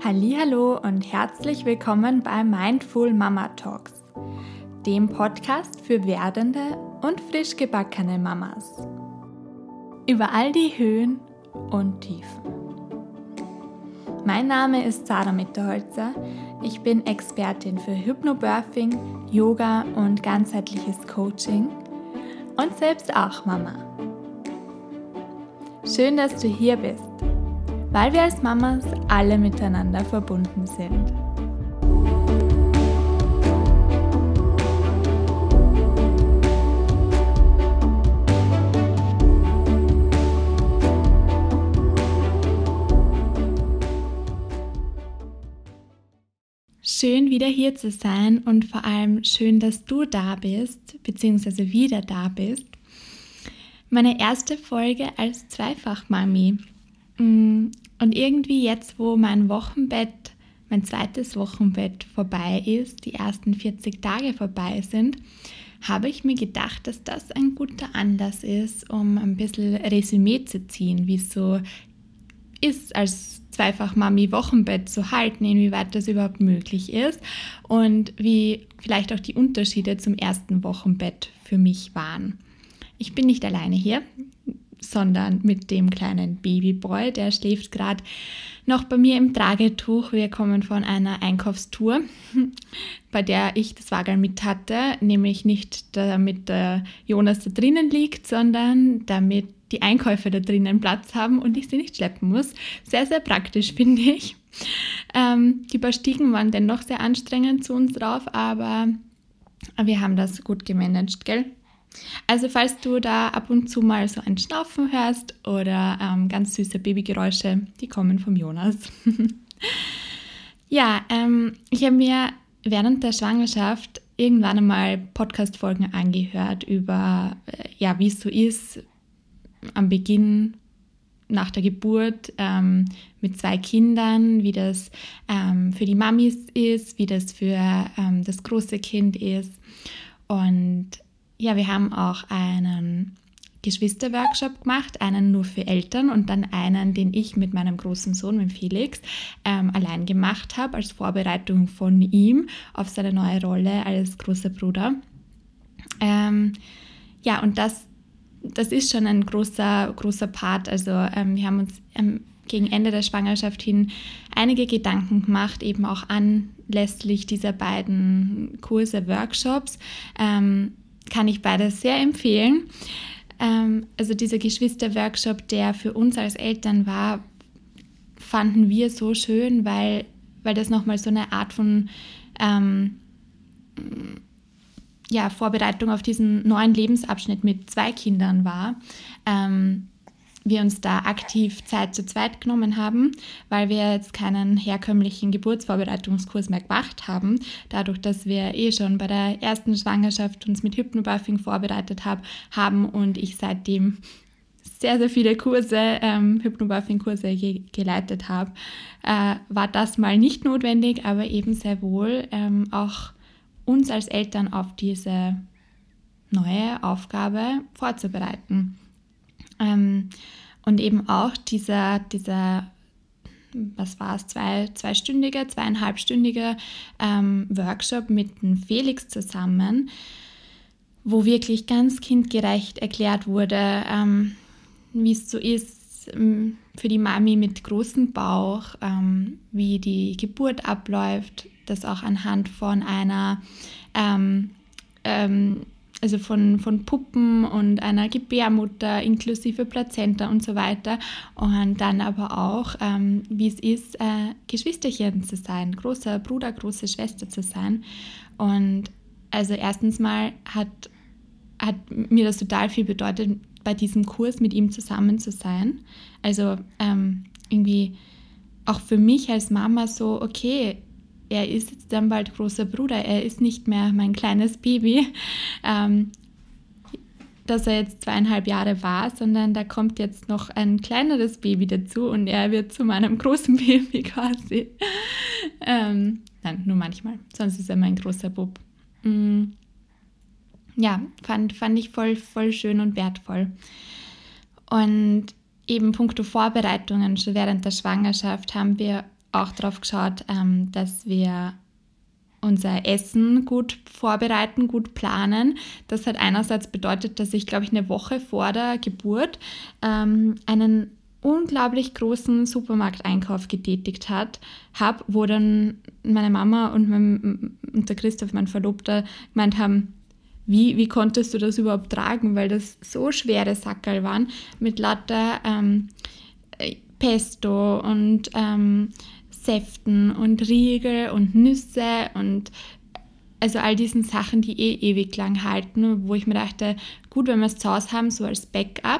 Hallihallo und herzlich willkommen bei Mindful Mama Talks, dem Podcast für werdende und frisch gebackene Mamas. Über all die Höhen und Tiefen. Mein Name ist Sarah Mitterholzer. Ich bin Expertin für Hypnobirthing, Yoga und ganzheitliches Coaching und selbst auch Mama. Schön, dass du hier bist, weil wir als Mamas alle miteinander verbunden sind. Schön, wieder hier zu sein und vor allem schön, dass du da bist, beziehungsweise wieder da bist. Meine erste Folge als Zweifachmami. Und irgendwie jetzt, wo mein zweites Wochenbett vorbei ist, die ersten 40 Tage vorbei sind, habe ich mir gedacht, dass das ein guter Anlass ist, um ein bisschen Resümee zu ziehen, wie es so ist, als Zweifachmami Wochenbett zu halten, inwieweit das überhaupt möglich ist und wie vielleicht auch die Unterschiede zum ersten Wochenbett für mich waren. Ich bin nicht alleine hier, sondern mit dem kleinen Babyboy, der schläft gerade noch bei mir im Tragetuch. Wir kommen von einer Einkaufstour, bei der ich das Wagel mit hatte, nämlich nicht damit der Jonas da drinnen liegt, sondern damit die Einkäufe da drinnen Platz haben und ich sie nicht schleppen muss. Sehr, sehr praktisch, finde ich. Die paar Stiegen waren dennoch sehr anstrengend zu uns drauf, aber wir haben das gut gemanagt, gell? Also falls du da ab und zu mal so ein Schnaufen hörst oder ganz süße Babygeräusche, die kommen vom Jonas. Ja, ich habe mir während der Schwangerschaft irgendwann einmal Podcast-Folgen angehört über, wie es so ist am Beginn nach der Geburt mit 2 Kindern, wie das für die Mamis ist, wie das für das große Kind ist. Und ja, wir haben auch einen Geschwisterworkshop gemacht, einen nur für Eltern und dann einen, den ich mit meinem großen Sohn, mit Felix, allein gemacht habe, als Vorbereitung von ihm auf seine neue Rolle als großer Bruder. Und das ist schon ein großer Part. Also wir haben uns gegen Ende der Schwangerschaft hin einige Gedanken gemacht, eben auch anlässlich dieser beiden Kurse, Workshops. Kann ich beides sehr empfehlen. Also dieser Geschwister-Workshop, der für uns als Eltern war, fanden wir so schön, weil das nochmal so eine Art von Vorbereitung auf diesen neuen Lebensabschnitt mit 2 Kindern war. Wir uns da aktiv Zeit zu zweit genommen haben, weil wir jetzt keinen herkömmlichen Geburtsvorbereitungskurs mehr gemacht haben. Dadurch, dass wir schon bei der ersten Schwangerschaft uns mit Hypnobirthing vorbereitet haben und ich seitdem sehr, sehr viele Kurse, Hypnobirthing-Kurse geleitet habe, war das mal nicht notwendig, aber eben sehr wohl auch uns als Eltern auf diese neue Aufgabe vorzubereiten. Und eben auch dieser was war es, zweieinhalbstündiger Workshop mit dem Felix zusammen, wo wirklich ganz kindgerecht erklärt wurde, wie es so ist für die Mami mit großem Bauch, wie die Geburt abläuft, das auch anhand von einer also von Puppen und einer Gebärmutter inklusive Plazenta und so weiter. Und dann aber auch, wie es ist, Geschwisterchen zu sein, großer Bruder, große Schwester zu sein. Und also erstens mal hat mir das total viel bedeutet, bei diesem Kurs mit ihm zusammen zu sein. Also irgendwie auch für mich als Mama so, okay, er ist jetzt dann bald großer Bruder, er ist nicht mehr mein kleines Baby, dass er jetzt 2,5 Jahre war, sondern da kommt jetzt noch ein kleineres Baby dazu und er wird zu meinem großen Baby quasi. Nein, nur manchmal, sonst ist er mein großer Bub. Ja, fand ich voll schön und wertvoll. Und eben puncto Vorbereitungen schon während der Schwangerschaft haben wir auch darauf geschaut, dass wir unser Essen gut vorbereiten, gut planen. Das hat einerseits bedeutet, dass ich, glaube ich, eine Woche vor der Geburt einen unglaublich großen Supermarkteinkauf getätigt habe, wo dann meine Mama und der Christoph, mein Verlobter, gemeint haben, wie konntest du das überhaupt tragen, weil das so schwere Sackerl waren mit lauter Pesto und Säften und Riegel und Nüsse und also all diesen Sachen, die ewig lang halten, wo ich mir dachte, gut, wenn wir es zu Hause haben, so als Backup.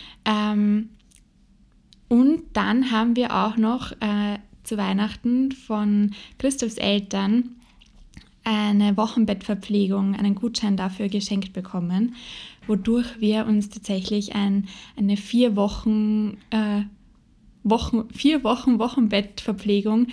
Und dann haben wir auch noch zu Weihnachten von Christophs Eltern eine Wochenbettverpflegung, einen Gutschein dafür geschenkt bekommen, wodurch wir uns tatsächlich eine 4 Wochen Wochenbettverpflegung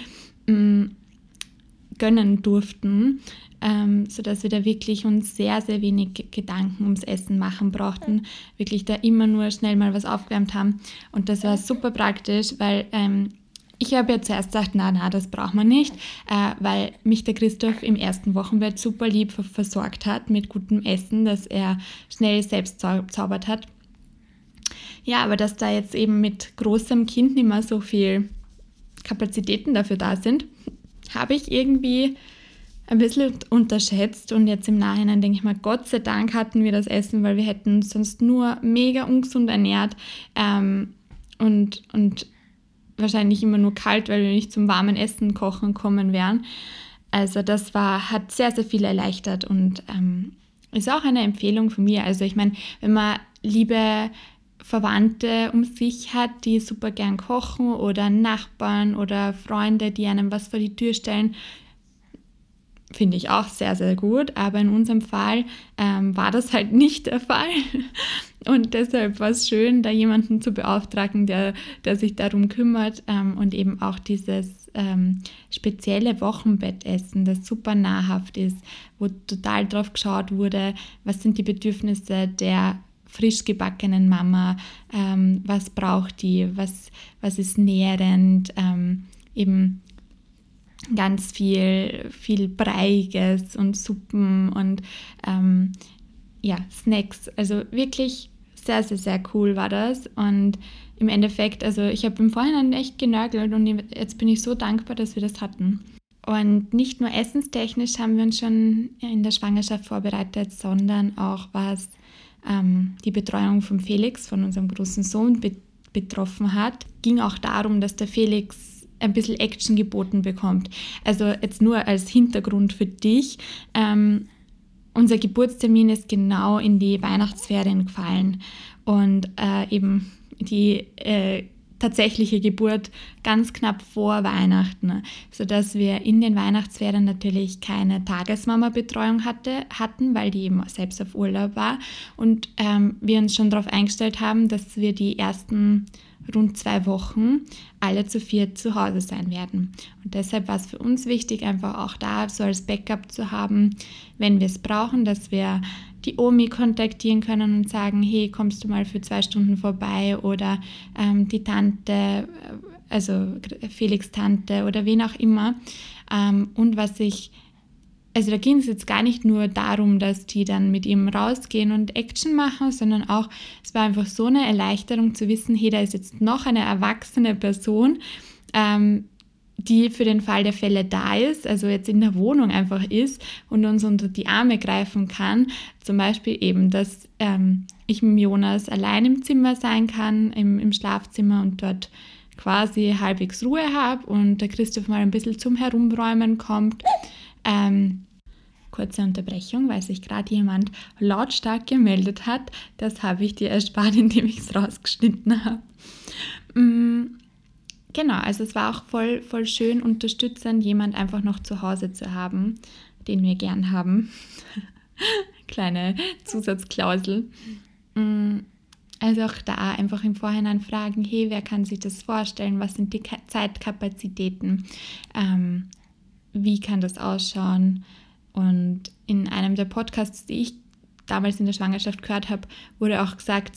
gönnen durften, sodass wir da wirklich uns sehr, sehr wenig Gedanken ums Essen machen brauchten, wirklich da immer nur schnell mal was aufgewärmt haben und das war super praktisch, weil ich habe ja zuerst gesagt, na, das braucht man nicht, weil mich der Christoph im ersten Wochenbett super lieb versorgt hat mit gutem Essen, das er schnell selbst zaubert hat. Ja, aber dass da jetzt eben mit großem Kind nicht mehr so viel Kapazitäten dafür da sind, habe ich irgendwie ein bisschen unterschätzt und jetzt im Nachhinein denke ich mal, Gott sei Dank hatten wir das Essen, weil wir hätten sonst nur mega ungesund ernährt und wahrscheinlich immer nur kalt, weil wir nicht zum warmen Essen kochen kommen wären. Also das hat sehr, sehr viel erleichtert und ist auch eine Empfehlung von mir. Also ich meine, wenn man liebe Verwandte um sich hat, die super gern kochen oder Nachbarn oder Freunde, die einem was vor die Tür stellen, finde ich auch sehr, sehr gut. Aber in unserem Fall war das halt nicht der Fall. Und deshalb war es schön, da jemanden zu beauftragen, der sich darum kümmert und eben auch dieses spezielle Wochenbettessen, das super nahrhaft ist, wo total drauf geschaut wurde, was sind die Bedürfnisse der frisch gebackenen Mama, was braucht die, was ist nährend, eben ganz viel Breiiges und Suppen und Snacks. Also wirklich sehr, sehr, sehr cool war das. Und im Endeffekt, also ich habe im Vorhinein echt genörgelt und jetzt bin ich so dankbar, dass wir das hatten. Und nicht nur essenstechnisch haben wir uns schon in der Schwangerschaft vorbereitet, sondern auch was die Betreuung von Felix, von unserem großen Sohn, betroffen hat. Ging auch darum, dass der Felix ein bisschen Action geboten bekommt. Also jetzt nur als Hintergrund für dich. Unser Geburtstermin ist genau in die Weihnachtsferien gefallen und eben die tatsächliche Geburt ganz knapp vor Weihnachten, sodass wir in den Weihnachtsferien natürlich keine Tagesmama-Betreuung hatten, weil die eben selbst auf Urlaub war und wir uns schon darauf eingestellt haben, dass wir die ersten rund 2 Wochen alle zu 4 zu Hause sein werden. Und deshalb war es für uns wichtig, einfach auch da so als Backup zu haben, wenn wir es brauchen, dass wir die Omi kontaktieren können und sagen, hey, kommst du mal für 2 Stunden vorbei oder die Tante, also Felix Tante oder wen auch immer. Und also da ging es jetzt gar nicht nur darum, dass die dann mit ihm rausgehen und Action machen, sondern auch, es war einfach so eine Erleichterung zu wissen, hey, da ist jetzt noch eine erwachsene Person, die für den Fall der Fälle da ist, also jetzt in der Wohnung einfach ist und uns unter die Arme greifen kann. Zum Beispiel eben, dass ich mit Jonas allein im Zimmer sein kann, im Schlafzimmer und dort quasi halbwegs Ruhe habe und der Christoph mal ein bisschen zum Herumräumen kommt. Kurze Unterbrechung, weil sich gerade jemand lautstark gemeldet hat. Das habe ich dir erspart, indem ich es rausgeschnitten habe. Genau, also es war auch voll schön unterstützend, jemand einfach noch zu Hause zu haben, den wir gern haben. Kleine Zusatzklausel. Also auch da einfach im Vorhinein fragen, hey, wer kann sich das vorstellen? Was sind die Zeitkapazitäten? Wie kann das ausschauen? Und in einem der Podcasts, die ich damals in der Schwangerschaft gehört habe, wurde auch gesagt,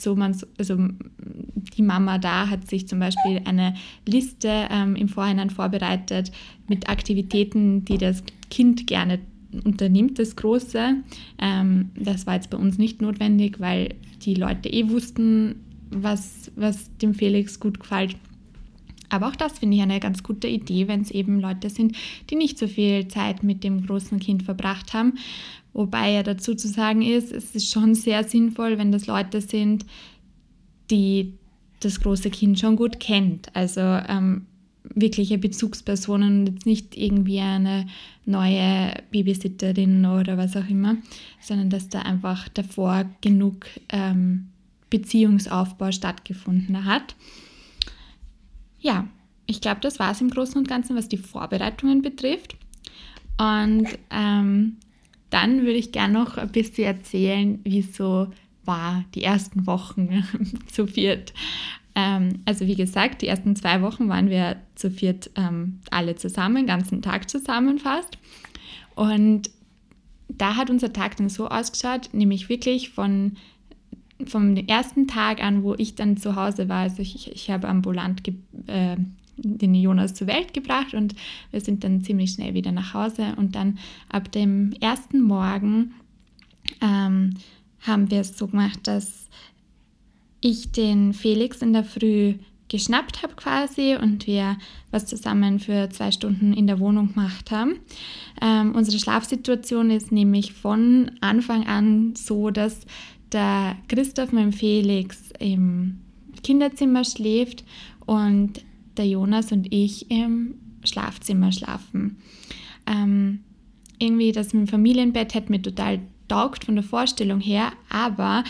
die Mama da hat sich zum Beispiel eine Liste im Vorhinein vorbereitet mit Aktivitäten, die das Kind gerne unternimmt, das Große. Das war jetzt bei uns nicht notwendig, weil die Leute wussten, was dem Felix gut gefällt. Aber auch das finde ich eine ganz gute Idee, wenn es eben Leute sind, die nicht so viel Zeit mit dem großen Kind verbracht haben. Wobei ja dazu zu sagen ist, es ist schon sehr sinnvoll, wenn das Leute sind, die das große Kind schon gut kennt. Also wirkliche Bezugspersonen und jetzt nicht irgendwie eine neue Babysitterin oder was auch immer, sondern dass da einfach davor genug Beziehungsaufbau stattgefunden hat. Ja, ich glaube, das war es im Großen und Ganzen, was die Vorbereitungen betrifft. Und dann würde ich gerne noch ein bisschen erzählen, wie es so war, die ersten Wochen zu viert. Also wie gesagt, die ersten 2 Wochen waren wir zu viert alle zusammen, den ganzen Tag zusammen fast. Und da hat unser Tag dann so ausgeschaut, nämlich wirklich vom ersten Tag an, wo ich dann zu Hause war. Also ich habe ambulant den Jonas zur Welt gebracht und wir sind dann ziemlich schnell wieder nach Hause. Und dann ab dem ersten Morgen haben wir es so gemacht, dass ich den Felix in der Früh geschnappt habe quasi und wir was zusammen für 2 Stunden in der Wohnung gemacht haben. Unsere Schlafsituation ist nämlich von Anfang an so, dass der Christoph mit dem Felix im Kinderzimmer schläft und der Jonas und ich im Schlafzimmer schlafen. Irgendwie das mit dem Familienbett hätte mir total taugt von der Vorstellung her, aber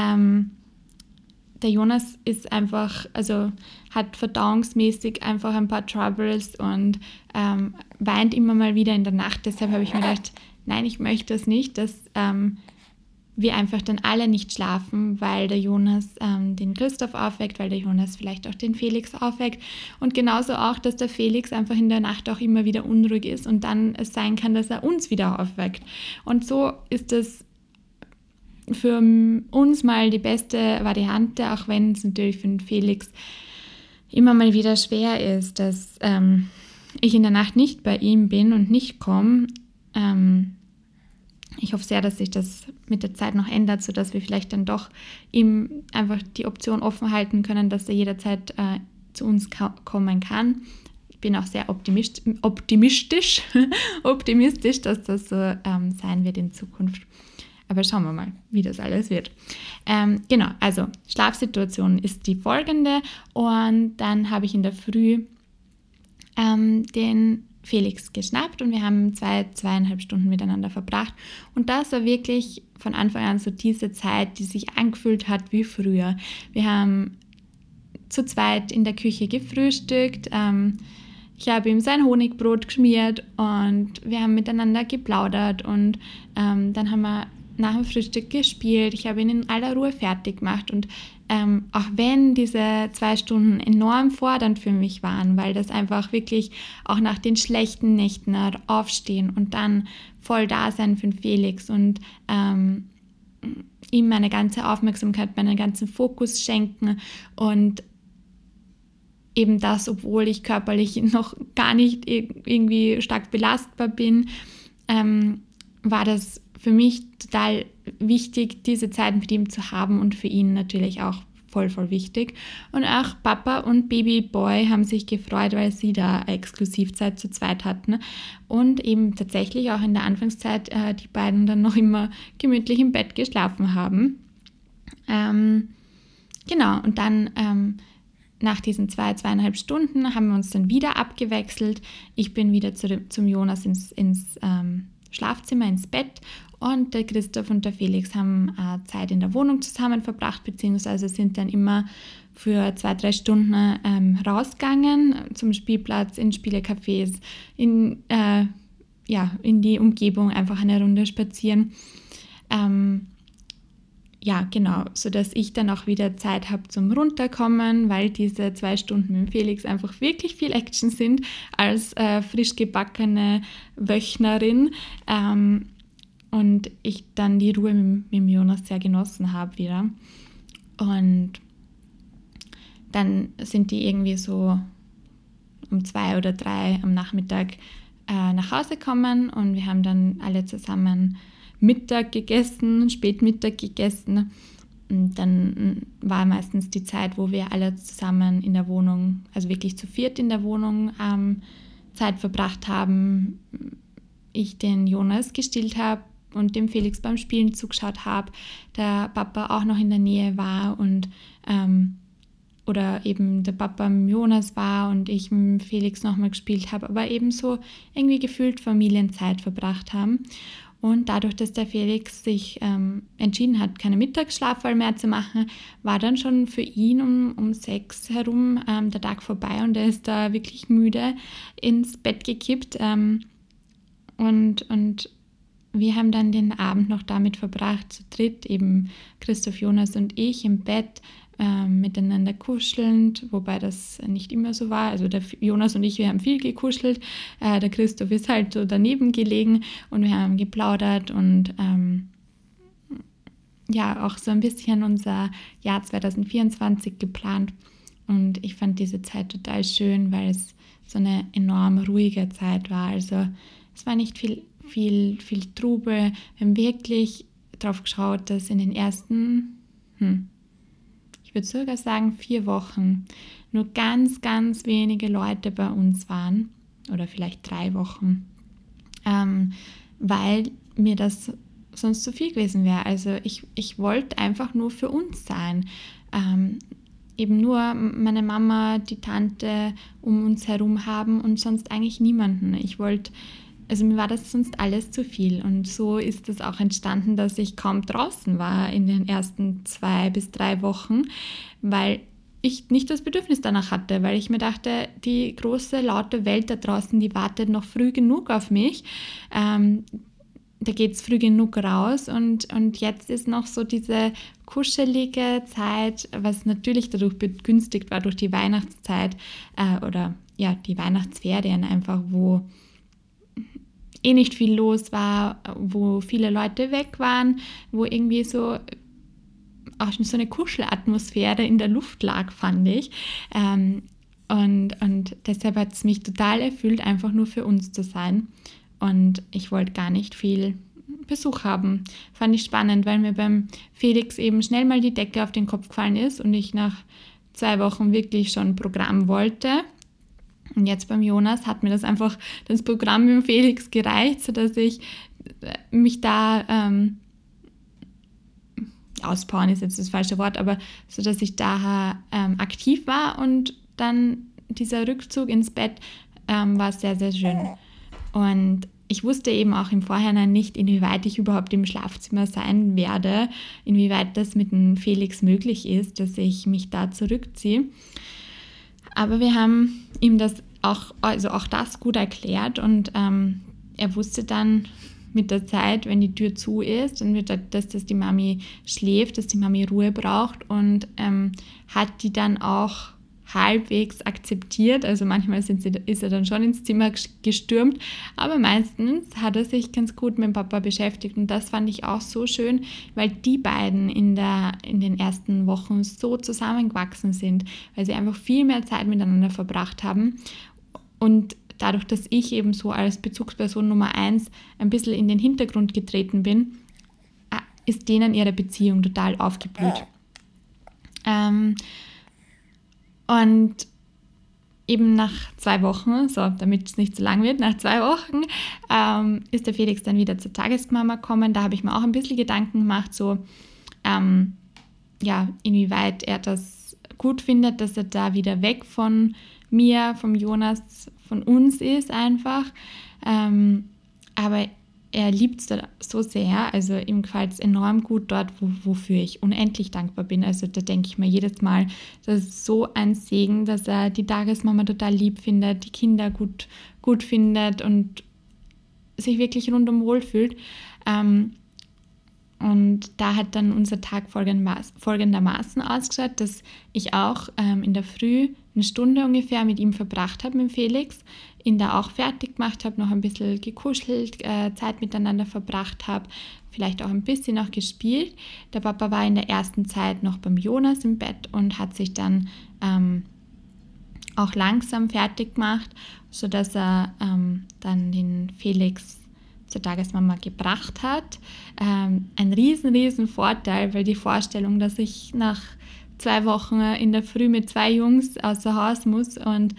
der Jonas ist einfach, also hat verdauungsmäßig einfach ein paar Troubles und weint immer mal wieder in der Nacht. Deshalb habe ich mir gedacht, nein, ich möchte das nicht, dass wir einfach dann alle nicht schlafen, weil der Jonas den Christoph aufweckt, weil der Jonas vielleicht auch den Felix aufweckt und genauso auch, dass der Felix einfach in der Nacht auch immer wieder unruhig ist und dann es sein kann, dass er uns wieder aufweckt. Und so ist es für uns mal die beste Variante, auch wenn es natürlich für den Felix immer mal wieder schwer ist, dass ich in der Nacht nicht bei ihm bin und nicht komme. Ich hoffe sehr, dass sich das mit der Zeit noch ändert, sodass wir vielleicht dann doch ihm einfach die Option offen halten können, dass er jederzeit zu uns kommen kann. Ich bin auch sehr optimistisch, dass das so sein wird in Zukunft. Aber schauen wir mal, wie das alles wird. Genau, also Schlafsituation ist die folgende und dann habe ich in der Früh den Felix geschnappt und wir haben 2,5 Stunden miteinander verbracht und das war wirklich von Anfang an so diese Zeit, die sich angefühlt hat wie früher. Wir haben zu zweit in der Küche gefrühstückt, ich habe ihm sein Honigbrot geschmiert und wir haben miteinander geplaudert und dann haben wir nach dem Frühstück gespielt. Ich habe ihn in aller Ruhe fertig gemacht und auch wenn diese 2 Stunden enorm fordernd für mich waren, weil das einfach wirklich auch nach den schlechten Nächten aufstehen und dann voll da sein für den Felix und ihm meine ganze Aufmerksamkeit, meinen ganzen Fokus schenken und eben das, obwohl ich körperlich noch gar nicht irgendwie stark belastbar bin, war das für mich total wichtig, diese Zeit mit ihm zu haben und für ihn natürlich auch voll wichtig. Und auch Papa und Babyboy haben sich gefreut, weil sie da Exklusivzeit zu zweit hatten und eben tatsächlich auch in der Anfangszeit die beiden dann noch immer gemütlich im Bett geschlafen haben. Genau, und dann nach diesen 2,5 Stunden haben wir uns dann wieder abgewechselt. Ich bin wieder zum Jonas ins Schlafzimmer, ins Bett und der Christoph und der Felix haben Zeit in der Wohnung zusammen verbracht, beziehungsweise sind dann immer für 2-3 Stunden rausgegangen zum Spielplatz, in Spielecafés, in die Umgebung einfach eine Runde spazieren. Ja, genau, sodass ich dann auch wieder Zeit habe zum Runterkommen, weil diese 2 Stunden mit Felix einfach wirklich viel Action sind als frisch gebackene Wöchnerin. und ich dann die Ruhe mit dem Jonas sehr genossen habe wieder. Und dann sind die irgendwie so um 2 oder 3 am Nachmittag nach Hause gekommen und wir haben dann alle zusammen Mittag gegessen, Spätmittag gegessen. Und dann war meistens die Zeit, wo wir alle zusammen in der Wohnung, also wirklich zu viert in der Wohnung Zeit verbracht haben. Ich den Jonas gestillt habe und dem Felix beim Spielen zugeschaut habe, der Papa auch noch in der Nähe war und oder eben der Papa mit Jonas war und ich mit Felix nochmal gespielt habe, aber eben so irgendwie gefühlt Familienzeit verbracht haben. Und dadurch, dass der Felix sich entschieden hat, keine Mittagsschlafwahl mehr zu machen, war dann schon für ihn um 6 herum der Tag vorbei und er ist da wirklich müde ins Bett gekippt. Und wir haben dann den Abend noch damit verbracht, zu dritt, eben Christoph, Jonas und ich im Bett, miteinander kuschelnd, wobei das nicht immer so war. Also der Jonas und ich, wir haben viel gekuschelt, der Christoph ist halt so daneben gelegen und wir haben geplaudert und auch so ein bisschen unser Jahr 2024 geplant. Und ich fand diese Zeit total schön, weil es so eine enorm ruhige Zeit war. Also es war nicht viel Trubel. Wir haben wirklich darauf geschaut, dass in den ersten, ich würde sogar sagen 4 Wochen, nur ganz, ganz wenige Leute bei uns waren. Oder vielleicht 3 Wochen. Weil mir das sonst zu viel gewesen wäre. Also ich wollte einfach nur für uns sein. Eben nur meine Mama, die Tante um uns herum haben und sonst eigentlich niemanden. Mir war das sonst alles zu viel und so ist es auch entstanden, dass ich kaum draußen war in den ersten 2 bis 3 Wochen, weil ich nicht das Bedürfnis danach hatte, weil ich mir dachte, die große, laute Welt da draußen, die wartet noch früh genug auf mich. Da geht es früh genug raus und jetzt ist noch so diese kuschelige Zeit, was natürlich dadurch begünstigt war durch die Weihnachtszeit die Weihnachtsferien einfach, wo nicht viel los war, wo viele Leute weg waren, wo irgendwie so auch so eine Kuschelatmosphäre in der Luft lag, fand ich. Und deshalb hat es mich total erfüllt, einfach nur für uns zu sein. Und ich wollte gar nicht viel Besuch haben. Fand ich spannend, weil mir beim Felix eben schnell mal die Decke auf den Kopf gefallen ist und ich nach 2 Wochen wirklich schon Programm wollte. Und jetzt beim Jonas hat mir das Programm mit dem Felix gereicht, sodass ich mich da, auspowern ist jetzt das falsche Wort, aber sodass ich da aktiv war und dann dieser Rückzug ins Bett war sehr, sehr schön. Und ich wusste eben auch im Vorhinein nicht, inwieweit ich überhaupt im Schlafzimmer sein werde, inwieweit das mit dem Felix möglich ist, dass ich mich da zurückziehe. Aber wir haben ihm das auch das gut erklärt und er wusste dann mit der Zeit, wenn die Tür zu ist, dann wird dass die Mami schläft, dass die Mami Ruhe braucht und hat die dann auch halbwegs akzeptiert. Also manchmal ist er dann schon ins Zimmer gestürmt, aber meistens hat er sich ganz gut mit dem Papa beschäftigt und das fand ich auch so schön, weil die beiden in den ersten Wochen so zusammengewachsen sind, weil sie einfach viel mehr Zeit miteinander verbracht haben und dadurch, dass ich eben so als Bezugsperson Nummer 1 ein bisschen in den Hintergrund getreten bin, ist denen ihre Beziehung total aufgeblüht. Und eben nach 2 Wochen, so damit es nicht zu lang wird, nach 2 Wochen ist der Felix dann wieder zur Tagesmama gekommen. Da habe ich mir auch ein bisschen Gedanken gemacht, so inwieweit er das gut findet, dass er da wieder weg von mir, vom Jonas, von uns ist einfach. Aber er liebt es so sehr, also ihm gefällt es enorm gut dort, wofür ich unendlich dankbar bin. Also da denke ich mir jedes Mal, das ist so ein Segen, dass er die Tagesmama total lieb findet, die Kinder gut findet und sich wirklich rundum wohlfühlt. Und da hat dann unser Tag folgendermaßen ausgeschaut, dass ich auch in der Früh eine Stunde ungefähr mit ihm verbracht habe, mit Felix, ihn da auch fertig gemacht habe, noch ein bisschen gekuschelt, Zeit miteinander verbracht habe, vielleicht auch ein bisschen noch gespielt. Der Papa war in der ersten Zeit noch beim Jonas im Bett und hat sich dann auch langsam fertig gemacht, sodass er dann den Felix zur Tagesmama gebracht hat. Ein riesen Vorteil, weil die Vorstellung, dass ich nach 2 Wochen in der Früh mit 2 Jungs außer Haus muss und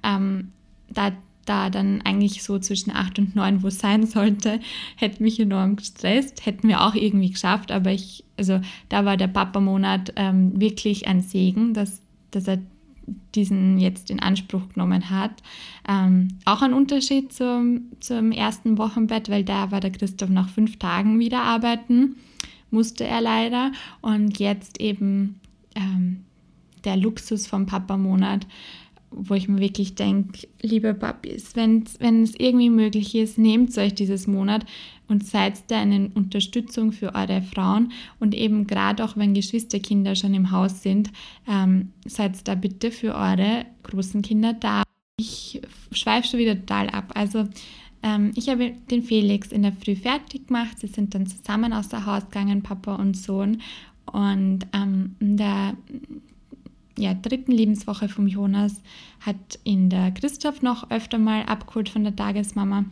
da dann eigentlich so zwischen 8 und 9 wo es sein sollte, hätte mich enorm gestresst. Hätten wir auch irgendwie geschafft, aber da war der Papa-Monat wirklich ein Segen, dass er diesen jetzt in Anspruch genommen hat. Auch ein Unterschied zum ersten Wochenbett, weil da war der Christoph nach 5 Tagen wieder arbeiten, musste er leider. Und jetzt eben der Luxus vom Papa-Monat, wo ich mir wirklich denke, liebe Papis, wenn es irgendwie möglich ist, nehmt euch dieses Monat und seid da eine Unterstützung für eure Frauen und eben gerade auch, wenn Geschwisterkinder schon im Haus sind, seid da bitte für eure großen Kinder da. Ich schweife schon wieder total ab. Also ich habe den Felix in der Früh fertig gemacht. Sie sind dann zusammen außer Haus gegangen, Papa und Sohn. Und in der 3. Lebenswoche vom Jonas hat ihn der Christoph noch öfter mal abgeholt von der Tagesmama.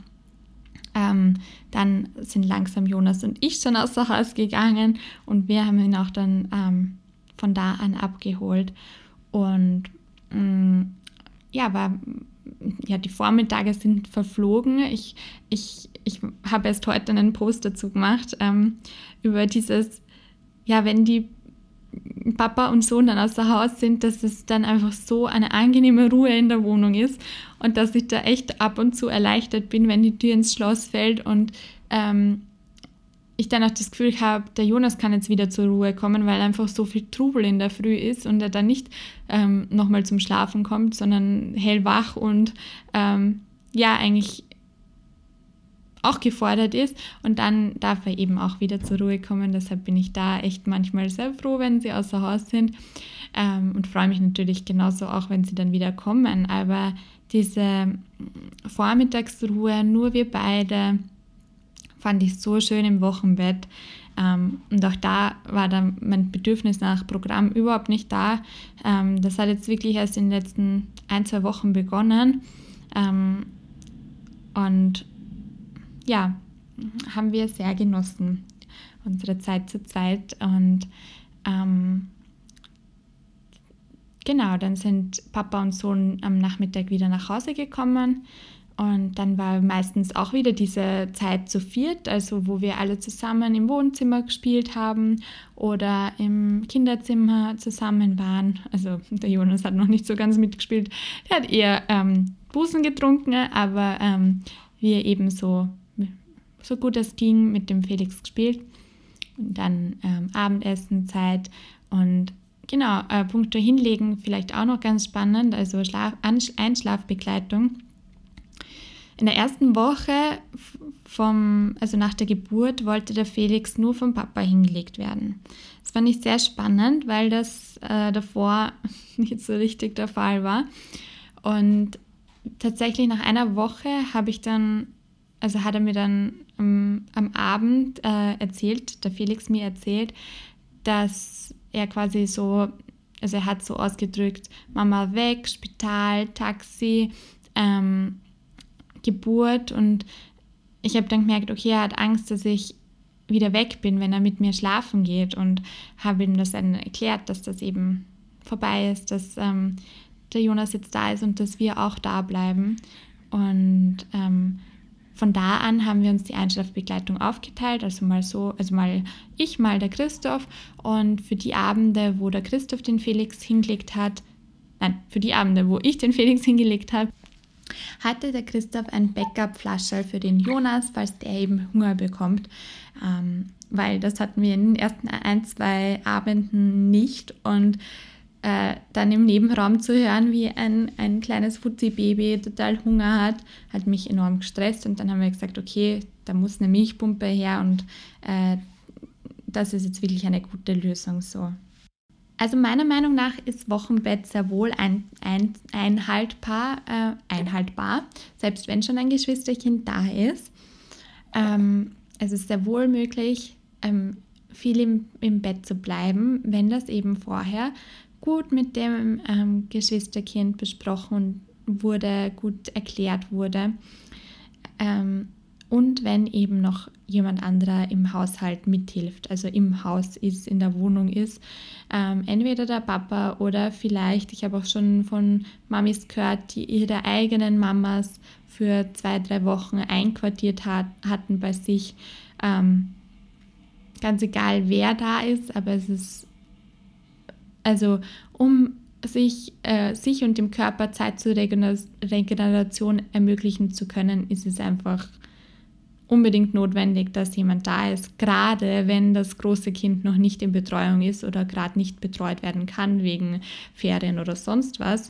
Dann sind langsam Jonas und ich schon außer Haus gegangen und wir haben ihn auch dann von da an abgeholt. Und die Vormittage sind verflogen. Ich habe erst heute einen Post dazu gemacht über dieses, wenn die Papa und Sohn dann außer Haus sind, dass es dann einfach so eine angenehme Ruhe in der Wohnung ist und dass ich da echt ab und zu erleichtert bin, wenn die Tür ins Schloss fällt und ich dann auch das Gefühl habe, der Jonas kann jetzt wieder zur Ruhe kommen, weil einfach so viel Trubel in der Früh ist und er dann nicht nochmal zum Schlafen kommt, sondern hellwach und eigentlich auch gefordert ist und dann darf er eben auch wieder zur Ruhe kommen. Deshalb bin ich da echt manchmal sehr froh, wenn sie außer Haus sind und freue mich natürlich genauso auch, wenn sie dann wieder kommen. Aber diese Vormittagsruhe, nur wir beide, fand ich so schön im Wochenbett. Und auch da war dann mein Bedürfnis nach Programm überhaupt nicht da. Das hat jetzt wirklich erst in den letzten 1-2 Wochen begonnen. Und haben wir sehr genossen, unsere Zeit zu zweit. Und dann sind Papa und Sohn am Nachmittag wieder nach Hause gekommen. Und dann war meistens auch wieder diese Zeit zu viert, also wo wir alle zusammen im Wohnzimmer gespielt haben oder im Kinderzimmer zusammen waren. Also der Jonas hat noch nicht so ganz mitgespielt. Der hat eher Busen getrunken, aber wir eben so gut es ging mit dem Felix gespielt. Und dann Abendessenzeit und puncto Hinlegen vielleicht auch noch ganz spannend, also Einschlafbegleitung. In der ersten Woche nach der Geburt wollte der Felix nur vom Papa hingelegt werden. Das fand ich sehr spannend, weil das davor nicht so richtig der Fall war. Und tatsächlich nach einer Woche hat er mir dann am Abend erzählt, der Felix mir erzählt, dass er quasi so, also er hat so ausgedrückt, Mama weg, Spital, Taxi, Geburt, und ich habe dann gemerkt, okay, er hat Angst, dass ich wieder weg bin, wenn er mit mir schlafen geht, und habe ihm das dann erklärt, dass das eben vorbei ist, dass der Jonas jetzt da ist und dass wir auch da bleiben. Und von da an haben wir uns die Einschlafbegleitung aufgeteilt, also mal ich, mal der Christoph, und für die Abende, wo der Christoph den Felix hingelegt hat, für die Abende, wo ich den Felix hingelegt habe, hatte der Christoph ein Backup-Flascherl für den Jonas, falls der eben Hunger bekommt, weil das hatten wir in den ersten 1-2 Abenden nicht, und dann im Nebenraum zu hören, wie ein kleines Fuzzi-Baby total Hunger hat mich enorm gestresst, und dann haben wir gesagt, okay, da muss eine Milchpumpe her, und das ist jetzt wirklich eine gute Lösung so. Also meiner Meinung nach ist Wochenbett sehr wohl einhaltbar, selbst wenn schon ein Geschwisterkind da ist. Es ist sehr wohl möglich, viel im Bett zu bleiben, wenn das eben vorher gut mit dem Geschwisterkind besprochen wurde, gut erklärt wurde. Und wenn eben noch jemand anderer im Haushalt mithilft, also im Haus ist, in der Wohnung ist, entweder der Papa oder vielleicht, ich habe auch schon von Mamis gehört, die ihre eigenen Mamas für 2-3 Wochen einquartiert hatten bei sich. Ganz egal, wer da ist, aber es ist, also um sich und dem Körper Zeit zur Regeneration ermöglichen zu können, ist es einfach unbedingt notwendig, dass jemand da ist, gerade wenn das große Kind noch nicht in Betreuung ist oder gerade nicht betreut werden kann wegen Ferien oder sonst was.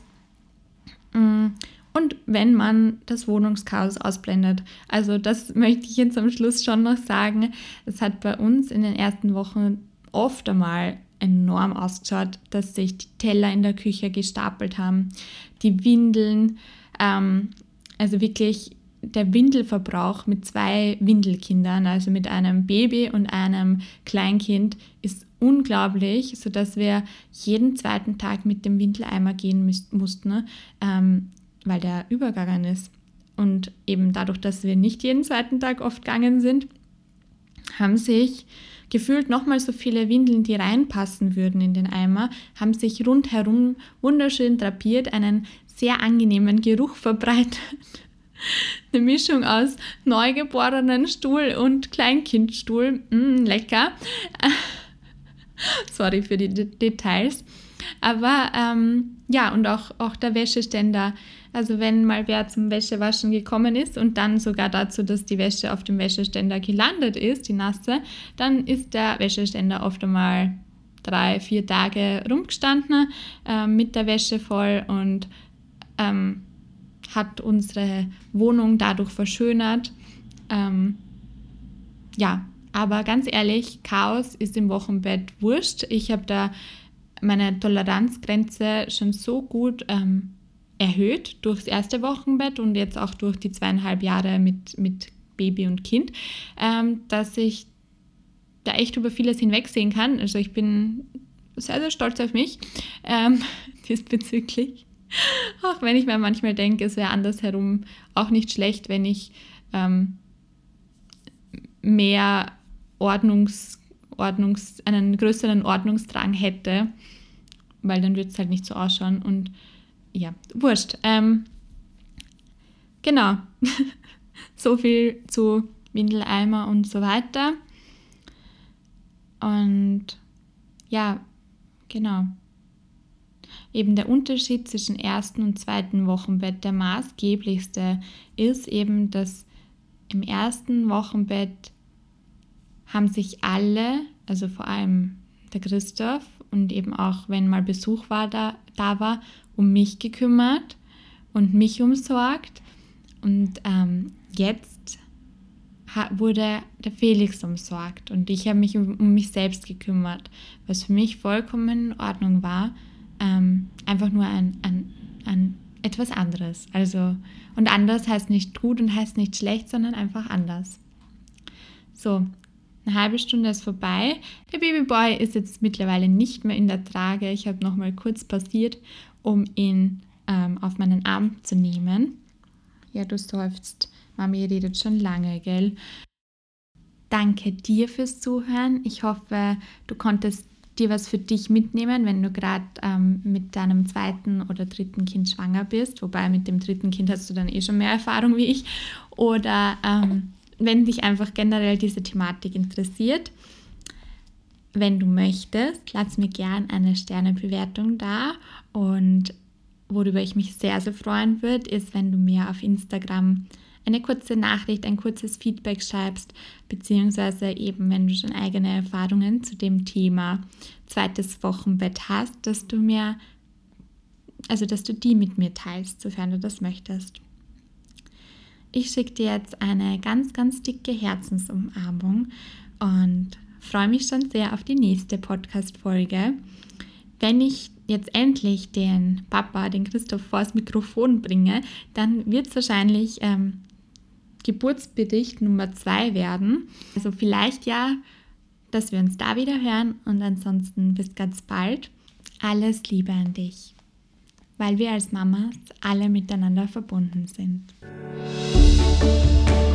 Und wenn man das Wohnungschaos ausblendet. Also das möchte ich jetzt am Schluss schon noch sagen. Es hat bei uns in den ersten Wochen oft einmal enorm ausgeschaut, dass sich die Teller in der Küche gestapelt haben, die Windeln, also wirklich der Windelverbrauch mit 2 Windelkindern, also mit einem Baby und einem Kleinkind, ist unglaublich, sodass wir jeden zweiten Tag mit dem Windeleimer gehen mussten, weil der übergegangen ist. Und eben dadurch, dass wir nicht jeden zweiten Tag oft gegangen sind, haben sich gefühlt nochmal so viele Windeln, die reinpassen würden in den Eimer, haben sich rundherum wunderschön drapiert, einen sehr angenehmen Geruch verbreitet. Eine Mischung aus neugeborenen Stuhl und Kleinkindstuhl. Lecker. Sorry für die Details. Aber ja, und auch der Wäscheständer. Also wenn mal wer zum Wäschewaschen gekommen ist und dann sogar dazu, dass die Wäsche auf dem Wäscheständer gelandet ist, die nasse, dann ist der Wäscheständer oft einmal 3-4 Tage rumgestanden mit der Wäsche voll und hat unsere Wohnung dadurch verschönert. Ja, aber ganz ehrlich, Chaos ist im Wochenbett wurscht. Ich habe da meine Toleranzgrenze schon so gut erhöht durchs erste Wochenbett und jetzt auch durch die 2,5 Jahre mit Baby und Kind, dass ich da echt über vieles hinwegsehen kann. Also ich bin sehr, sehr stolz auf mich diesbezüglich. Auch wenn ich mir manchmal denke, es wäre andersherum auch nicht schlecht, wenn ich mehr einen größeren Ordnungsdrang hätte, weil dann würde es halt nicht so ausschauen und ja, wurscht. Genau, so viel zu Windeleimer und so weiter. Und ja, genau. Eben der Unterschied zwischen ersten und zweiten Wochenbett, der maßgeblichste, ist eben, dass im ersten Wochenbett haben sich alle, also vor allem der Christoph und eben auch, wenn mal Besuch da war, um mich gekümmert und mich umsorgt. Und jetzt wurde der Felix umsorgt und ich habe mich um mich selbst gekümmert, was für mich vollkommen in Ordnung war. Einfach nur ein etwas anderes. Also, und anders heißt nicht gut und heißt nicht schlecht, sondern einfach anders. So, eine halbe Stunde ist vorbei. Der Babyboy ist jetzt mittlerweile nicht mehr in der Trage. Ich habe nochmal kurz pausiert, um ihn auf meinen Arm zu nehmen. Ja, du seufzt. Mami redet schon lange, gell? Danke dir fürs Zuhören. Ich hoffe, du konntest dir was für dich mitnehmen, wenn du gerade mit deinem 2. oder 3. Kind schwanger bist. Wobei mit dem 3. Kind hast du dann schon mehr Erfahrung wie ich. Oder wenn dich einfach generell diese Thematik interessiert. Wenn du möchtest, lass mir gern eine Sternebewertung da. Und worüber ich mich sehr, sehr freuen würde, ist, wenn du mir auf Instagram eine kurze Nachricht, ein kurzes Feedback schreibst, beziehungsweise eben, wenn du schon eigene Erfahrungen zu dem Thema zweites Wochenbett hast, dass du die mit mir teilst, sofern du das möchtest. Ich schicke dir jetzt eine ganz, ganz dicke Herzensumarmung und freue mich schon sehr auf die nächste Podcast-Folge. wenn ich jetzt endlich den Papa, den Christoph, vors Mikrofon bringe, dann wird es wahrscheinlich Geburtsbericht Nummer 2 werden. Also vielleicht ja, dass wir uns da wieder hören und ansonsten bis ganz bald. Alles Liebe an dich, weil wir als Mamas alle miteinander verbunden sind.